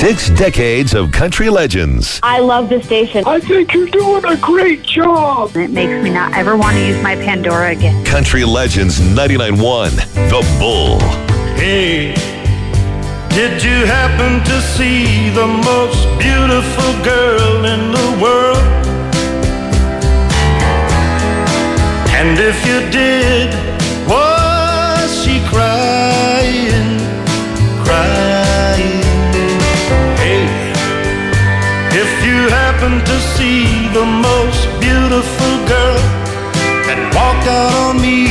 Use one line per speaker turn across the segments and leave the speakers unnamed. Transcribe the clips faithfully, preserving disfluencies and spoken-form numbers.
Six decades of country legends.
I love this station.
I think you're doing a great job.
It makes me not ever want to use my Pandora again.
Country Legends ninety-nine point one, The Bull.
Hey, did you happen to see the most beautiful girl in the world? And if you did, was she crying, crying? Hey, if you happen to see the most beautiful girl that walked out on me,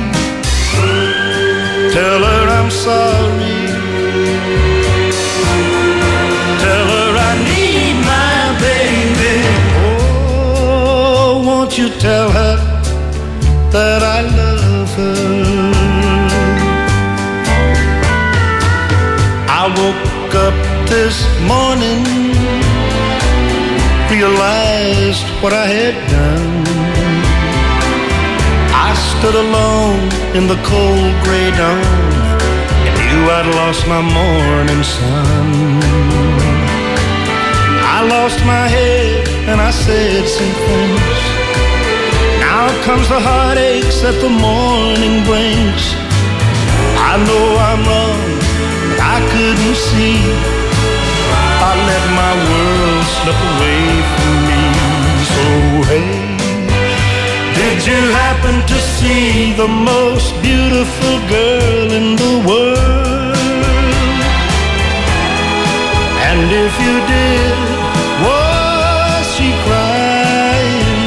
tell her I'm sorry. Tell her I need my baby. Oh, won't you tell her that I love her? I woke up this morning, realized what I had done. I stood alone in the cold gray dawn and knew I'd lost my morning sun. I lost my head and I said some things. Now comes the heartaches that the morning brings. I know I'm wrong, but I couldn't see. I let my world slip away from me. So hey, did you happen to see the most beautiful girl in the world? And if you did, was she crying,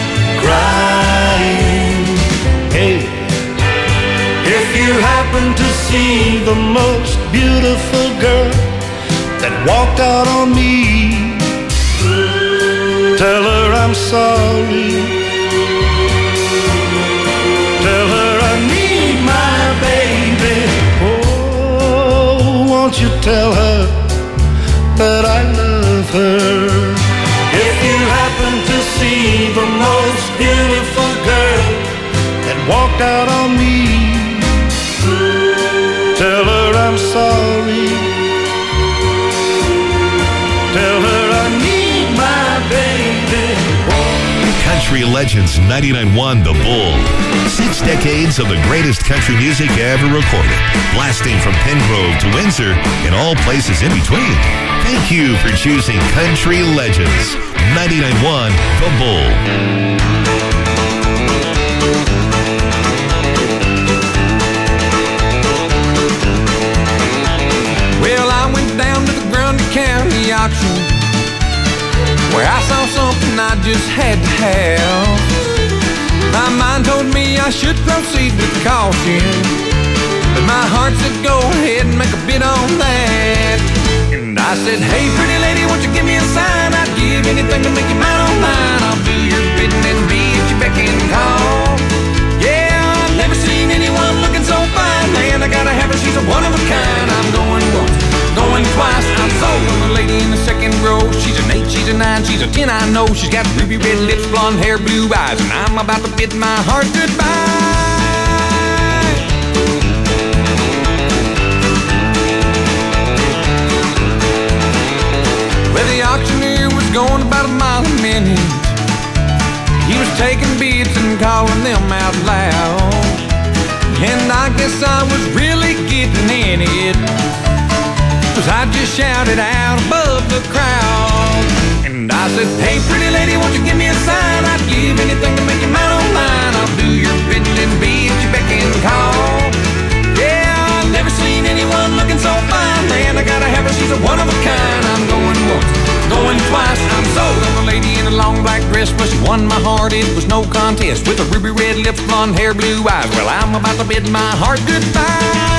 crying? Hey, if you happen to see the most beautiful girl that walked out on me, tell her I'm sorry. Tell her I need my baby. Oh, won't you tell her that I love her? If you happen to see the most beautiful girl that walked out on me, tell her I'm sorry. Tell her I need my baby.
Country Legends ninety-nine point one, The Bull. Six decades of the greatest country music ever recorded. Blasting from Pengrove to Windsor and all places in between. Thank you for choosing Country Legends ninety-nine point one, The Bull.
Well, I went down to the Grundy County auction, where I saw something I just had to have. My mind told me I should proceed with caution, but my heart said go ahead and make a bid on that. And I said, hey pretty lady, won't you give me a sign? I'd give anything to make you mine on mine. I'll do your bidding and be at your beck and call. Yeah, I've never seen anyone looking so fine. Man, I gotta have her, she's a one of a kind. I'm going once, going twice, I'm sold on the lady in the second row. She's an eight, she's a nine, she's a ten, I know. She's got ruby red lips, blonde hair, blue eyes, and I'm about to bid my heart goodbye. Well, the auctioneer was going about a mile a minute. He was taking bids and calling them out loud, and I guess I was really getting in it, 'cause I just shouted out above the crowd. And I said, hey pretty lady, won't you give me a sign? I'd give anything to make you mine on mine. I'll do your bidding and be at your beck and call. Yeah, I've never seen anyone looking so fine. Man, I gotta have her, she's a one of a kind. I'm going once, going twice, I'm sold on the lady in a long black dress. Well, she won my heart, it was no contest. With her ruby red lips, blonde hair, blue eyes. Well, I'm about to bid my heart goodbye.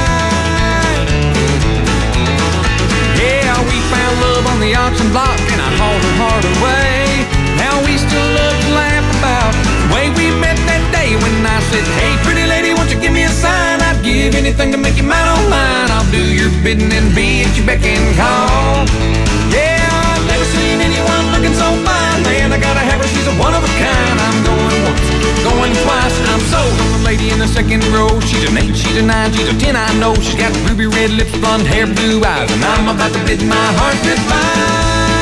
We found love on the auction block and I hauled her heart away. Now we still love to laugh about the way we met that day when I said, hey pretty lady, won't you give me a sign? I'd give anything to make you mine on mine. I'll do your bidding and be at your beck and call. Yeah, I've never seen anyone looking so fine. Man, I gotta have her, she's a one of a kind. I'm going once, going twice, I'm sold on the lady in the second row. She's an eight, she's a nine, she's a ten, I know. She's got ruby red lips, blonde hair, blue eyes, and I'm about to bid my heart goodbye.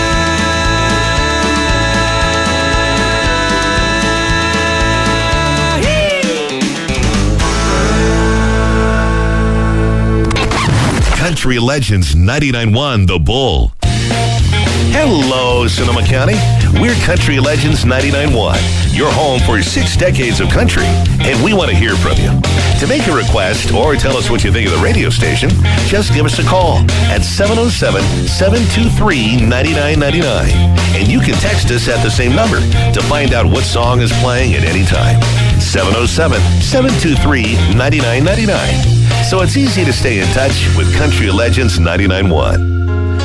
Country Legends ninety-nine point one The Bull. Hello, Sonoma County. We're Country Legends ninety-nine point one, your home for six decades of country, and we want to hear from you. To make a request or tell us what you think of the radio station, just give us a call at seven oh seven, seven two three, nine nine nine nine. And you can text us at the same number to find out what song is playing at any time. seven oh seven, seven two three, nine nine nine nine. So it's easy to stay in touch with Country Legends ninety-nine point one.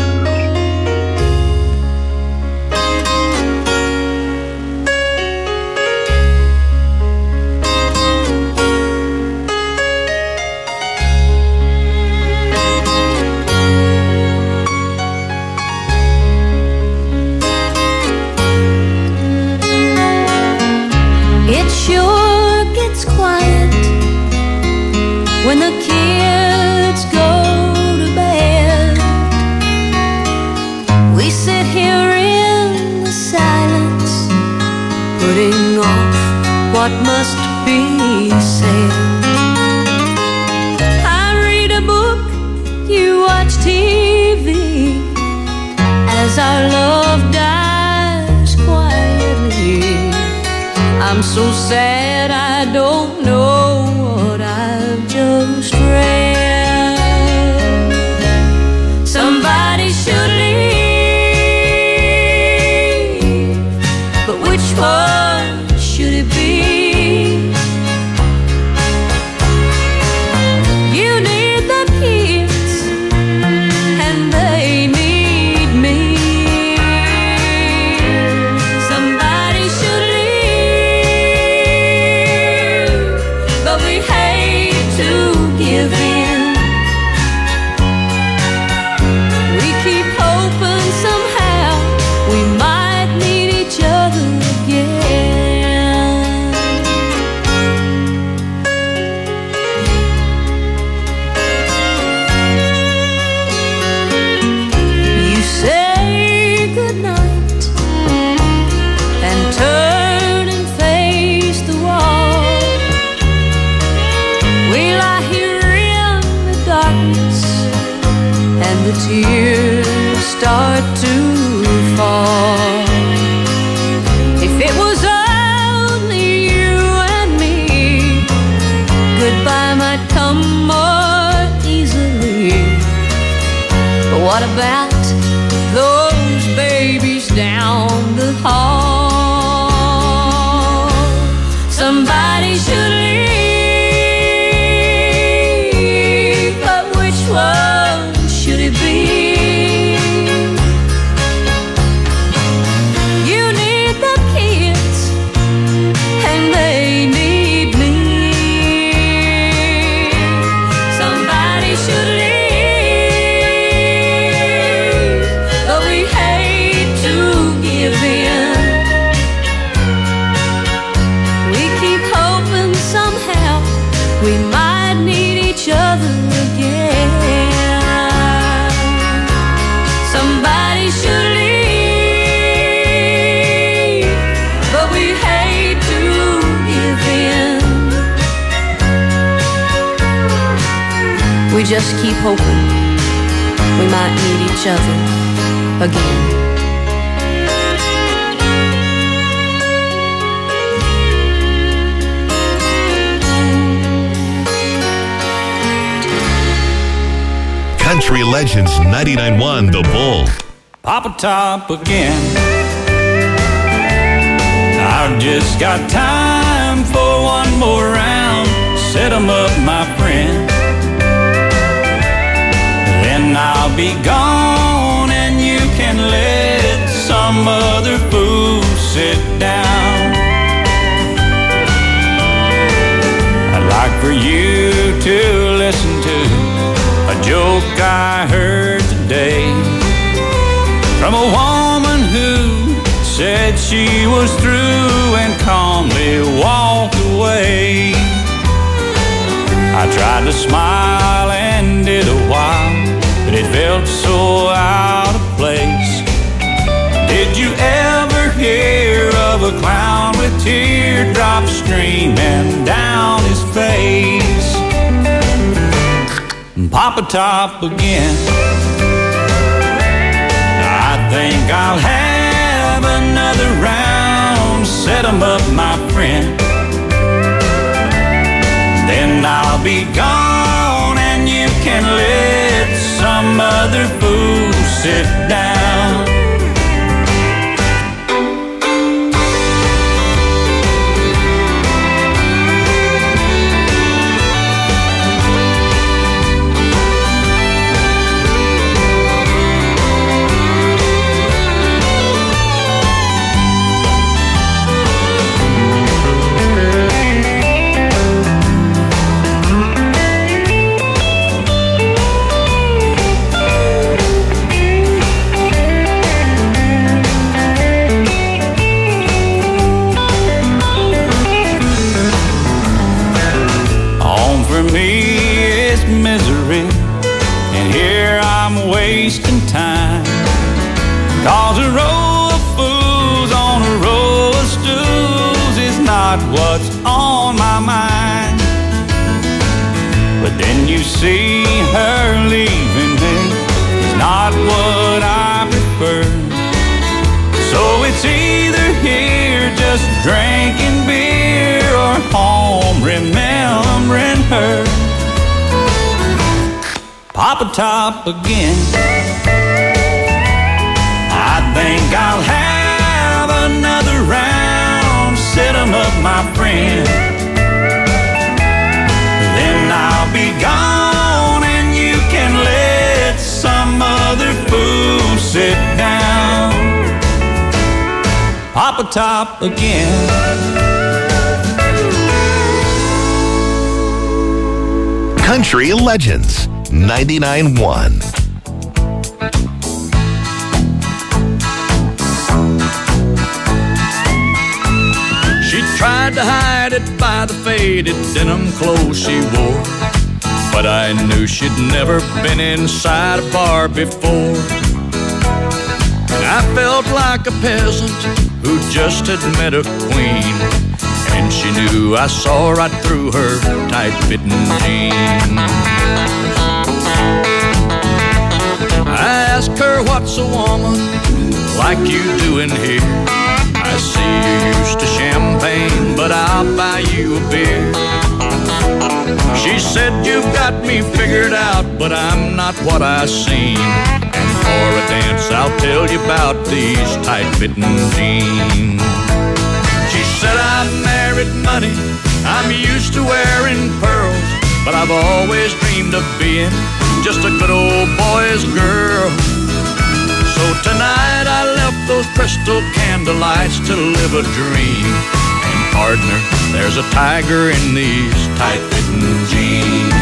It sure gets quiet when the kids go to bed. We sit here in the silence, putting off what must be said. I read a book, you watch T V, as our love dies quietly. I'm so sad I don't know what I've just read. Somebody should leave, but which one should it be? You need the kids, and they need me. Somebody should leave, but we hate to give in. We keep hoping somehow we might meet each other again. You say goodnight and turn and face the wall. We lie here in the darkness, and the tears start to fall. If it was only you and me, goodbye might come more easily. But what about those babies down the hall? Somebody should leave, but which one should it be? You need the kids, and they need me. Somebody should leave, but we hate to give in. We keep hoping somehow we might need each other again. Somebody should leave, but we hate to give in. We just keep hoping we might meet each other again.
Country Legends ninety-nine point one The Bull.
Papa Top again. I've just got time for one more round. Set 'em up, my friend. Then I'll be gone, and you can let some other fool sit down. I'd like for you to listen to a joke I heard today from a woman who said she was through and calmly walked away. I tried to smile and did a while, but it felt so out of place. Did you ever hear of a clown with teardrops streaming down his face? Papa Top again. I think I'll have another round. Set 'em up, my friend. Then I'll be gone and you can let some other fool sit down. Wasting time, 'cause a row of fools on a row of stools is not what's on my mind. But then you see her leaving me is not what I prefer. So it's either here just drinking beer or home remembering her. Papa Top again. I think I'll have another round. Set 'em up, my friend. Then I'll be gone and you can let some other fool sit down. Papa Top again.
Country Legends ninety-nine point one.
She tried to hide it by the faded denim clothes she wore, but I knew she'd never been inside a bar before. And I felt like a peasant who just had met a queen, and she knew I saw right through her tight-fitting jeans. I asked her, what's a woman like you doing here? I see you're used to champagne, but I'll buy you a beer. She said, you've got me figured out, but I'm not what I seem. And for a dance, I'll tell you about these tight-fitting jeans. She said, I've married money, I'm used to wearing pearls, but I've always dreamed of being just a good old boy's girl. So tonight I left those crystal candlelights to live a dream. And partner, there's a tiger in these tight-fitting jeans.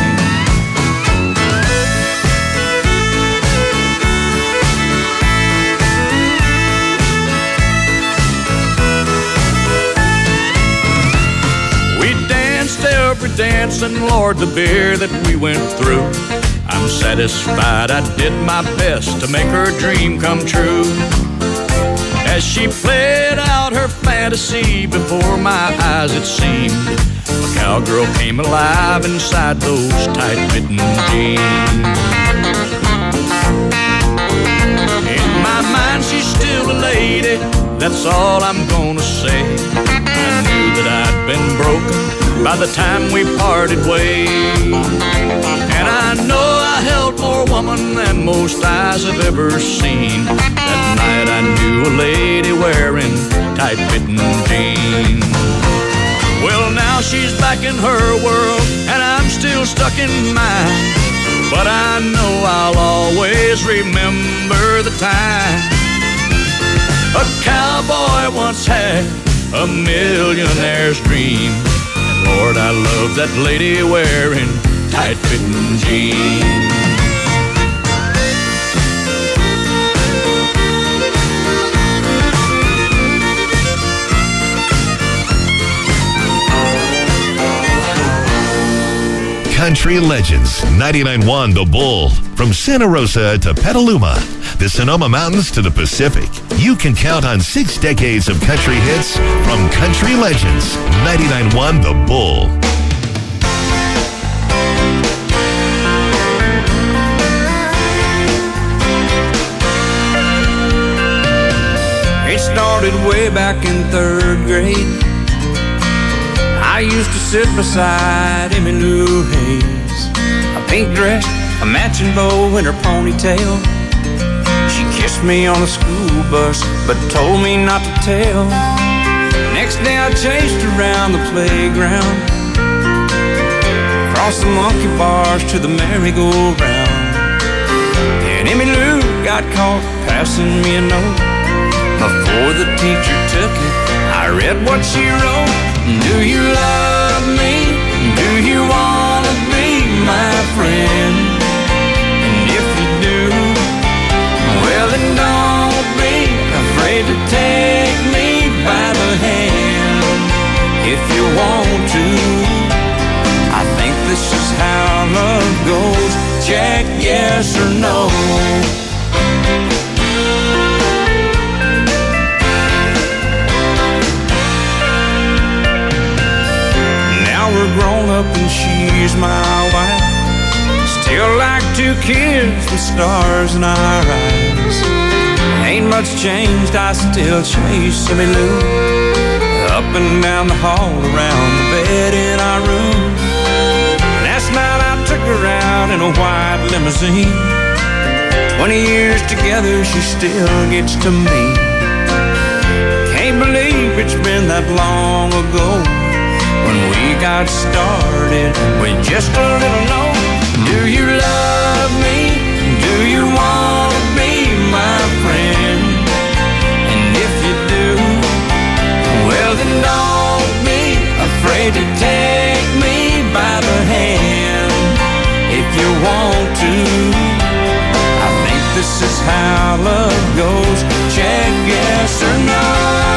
We danced every dance, and Lord, the beer that we went through, I'm satisfied I did my best to make her dream come true. As she played out her fantasy before my eyes, it seemed a cowgirl came alive inside those tight-fitting jeans. In my mind, she's still a lady, that's all I'm gonna say. I knew that I'd been broken by the time we parted ways. And I know I held more woman than most eyes have ever seen. That night I knew a lady wearing tight-fitting jeans. Well, now she's back in her world, and I'm still stuck in mine. But I know I'll always remember the time a cowboy once had a millionaire's dream. And Lord, I love that lady wearing tight-fitting jeans.
Country Country Legends, ninety-nine point one The Bull. From Santa Rosa to Petaluma, the Sonoma Mountains to the Pacific, you can count on six decades of country hits from Country Legends, ninety-nine point one The Bull.
It started way back in third grade. I used to sit beside Emmylou Hayes, a pink dress, a matching bow in her ponytail. She kissed me on the school bus, but told me not to tell. Next day I chased her around the playground, across the monkey bars to the merry-go-round. And Emmylou got caught passing me a note. Before the teacher took it, I read what she wrote. Do you love me? Do you wanna be my friend? And if you do, well then don't be afraid to take me by the hand. If you want to, I think this is how love goes. Check yes or no. We're grown up and she's my wife. Still like two kids with stars in our eyes. Ain't much changed, I still chase Emmylou up and down the hall, around the bed in our room. Last night I took her out in a white limousine. Twenty years together, she still gets to me. Can't believe it's been that long ago when we got started with just a little note. Do you love me? Do you want to be my friend? And if you do, well then don't be afraid to take me by the hand. If you want to, I think this is how love goes. Check yes or no.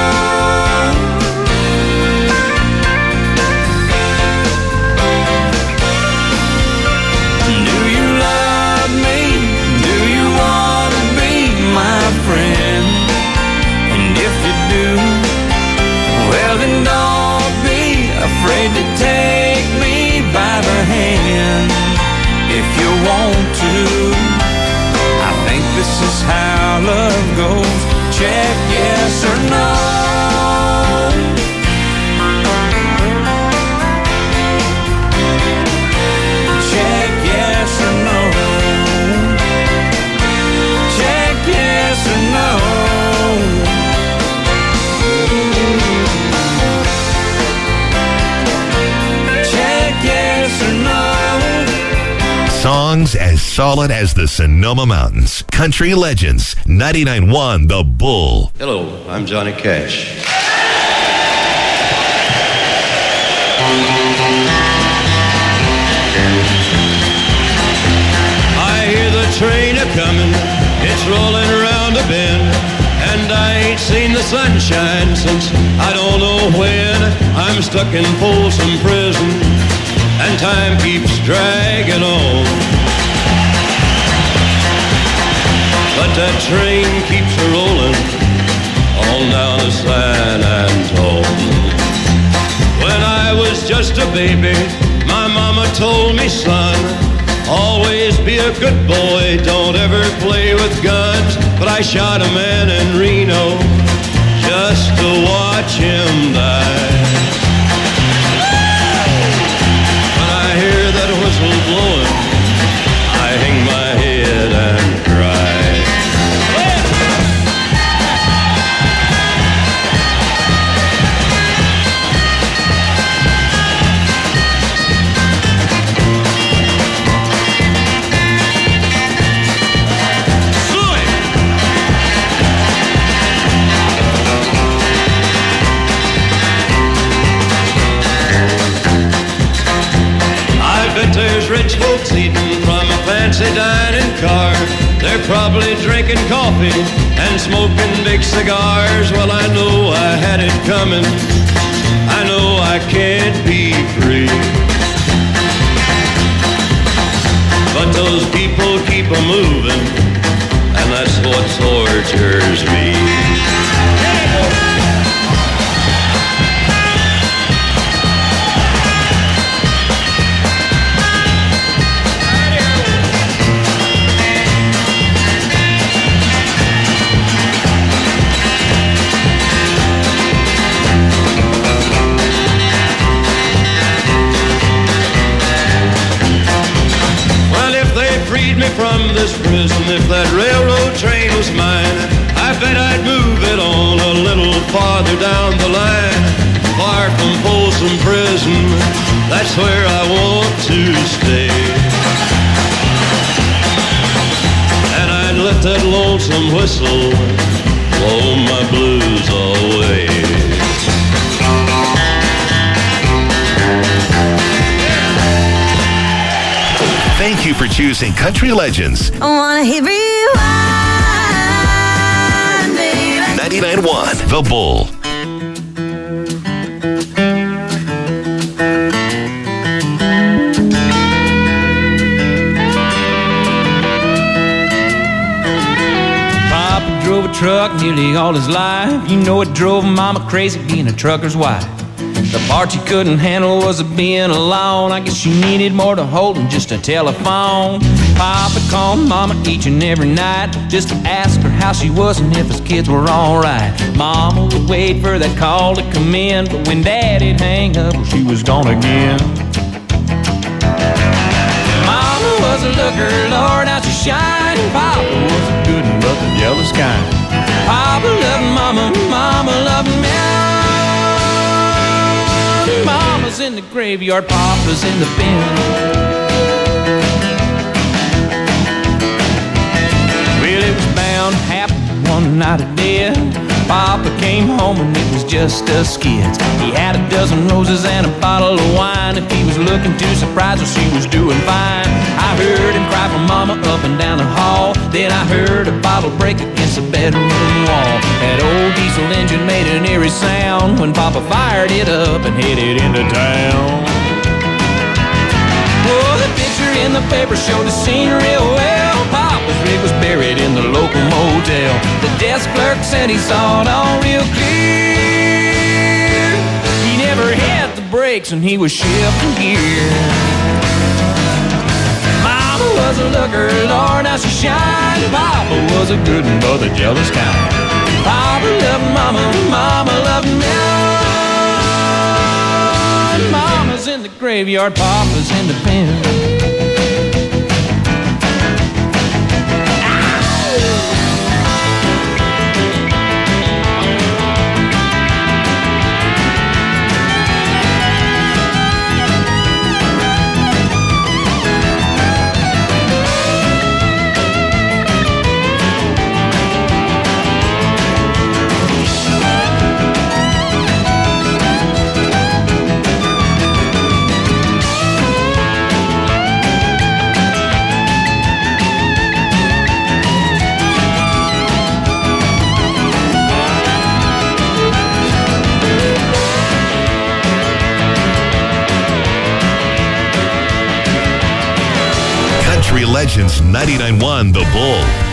Friend, and if you do, well then don't be afraid to take me by the hand. If you want to, I think this is how love goes. Check yes or no. Check yes or no. Yes or no. Check yes or no.
Songs as solid as the Sonoma Mountains. Country Legends, ninety-nine point one The Bull.
Hello, I'm Johnny Cash. I hear the train a-comin'. It's rolling around a bend, and I ain't seen the sunshine since I don't know when. I'm stuck in Folsom Prison, and time keeps dragging on. But that train keeps a rolling on down to San Antone. When I was just a baby, my mama told me, son, always be a good boy, don't ever play with guns. But I shot a man in Reno just to watch him die. When I hear that whistle blowing, I hang my head and cry. There's rich folks eating from a fancy dining car. They're probably drinking coffee and smoking big cigars. Well, I know I had it coming. I know I can't be free. those people keep a moving, and that's what tortures me. Me from this prison, if that railroad train was mine, I bet I'd move it on a little farther down the line. Far from Folsom Prison, that's where I want to stay. And I'd let that lonesome whistle blow my blues away.
Thank you for choosing Country Legends.
I wanna hit rewind, baby.
ninety-nine point one The Bull.
Papa drove a truck nearly all his life. You know it drove Mama crazy being a trucker's wife. The part she couldn't handle was being alone. I guess she needed more to hold than just a telephone. Papa called Mama each and every night just to ask her how she was and if his kids were alright. Mama would wait for that call to come in, but when Daddy'd hang up, well, she was gone again. Mama was a looker, Lord, how she shined. Papa was a good one, but the jealous kind. Papa loved Mama, Mama loved me. Mama's in the graveyard, Papa's in the bin. Well, it was bound to happen one night it did. Papa came home and it was just us kids. He had a dozen roses and a bottle of wine. If he was looking too surprised, well, she was doing fine. I heard him cry for Mama up and down the hall. Then I heard a bottle break against the bedroom wall. That old diesel engine made an eerie sound when Papa fired it up and headed into town. Oh, the picture in the paper showed the scene real well. Papa's rig was buried in the local motel. The desk clerk said he saw it all real clear. He never had the brakes and he was shifting gear. Mama was a looker, Lord, how she shined. Papa was a good one, but the jealous kind. Papa loved Mama, Mama loved me. Mama's in the graveyard, Papa's in the pen.
Legends ninety-nine point one The Bull.